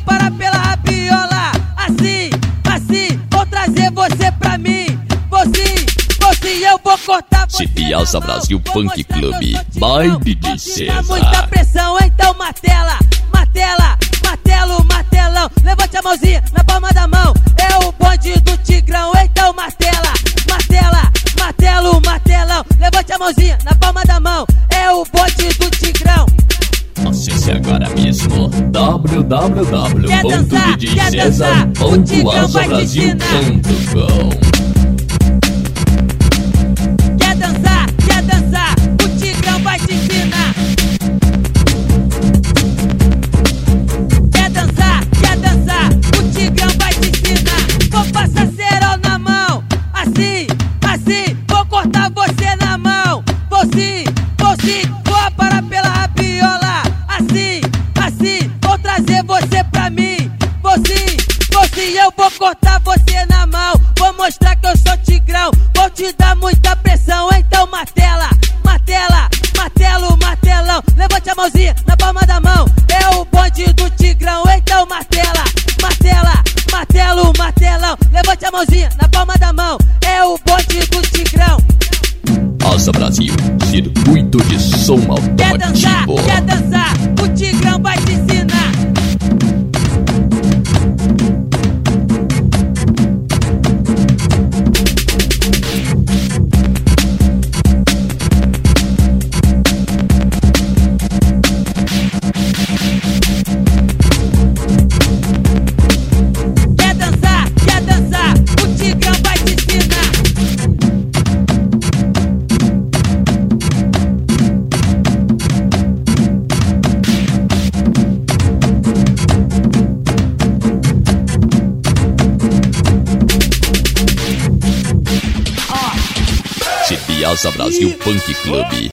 parar pela rabiola. Assim, assim, vou trazer você pra mim. Você, eu vou cortar você. Piazza Brasil Funk Club, by DJ César. Muita pressão, então martela, martela, martelo, martelão. Levante a mãozinha na palma da mão. É o bonde do Tigrão, então martela, martela, martelo, martelão. Levante a mãozinha na palma da mão. É o bonde do Tigrão. Acesse agora mesmo www.djcesar.azabrasil.com. Quer dançar, o Tigrão vai te ensinar. Quer dançar, o Tigrão vai te ensinar. Vou passar cerol na mão, assim, assim, vou cortar você na mão. Vou sim, vou parar pela rabiola. Assim, assim, vou trazer você pra mim. Vou sim, eu vou cortar você na mão. Vou mostrar que eu sou Tigrão, vou te dar muita pressão. Então martela, martela, martelo, martelão. Levante a mãozinha na palma da mão. É o bonde do Tigrão, então martela, martela, martelo, martelão. Levante a mãozinha na palma da mão. É o bonde do Tigrão. Aza Brasil, circuito de som automotivo. Quer dançar, o Tigrão vai te ensinar. Piazza Brasil Funk Club,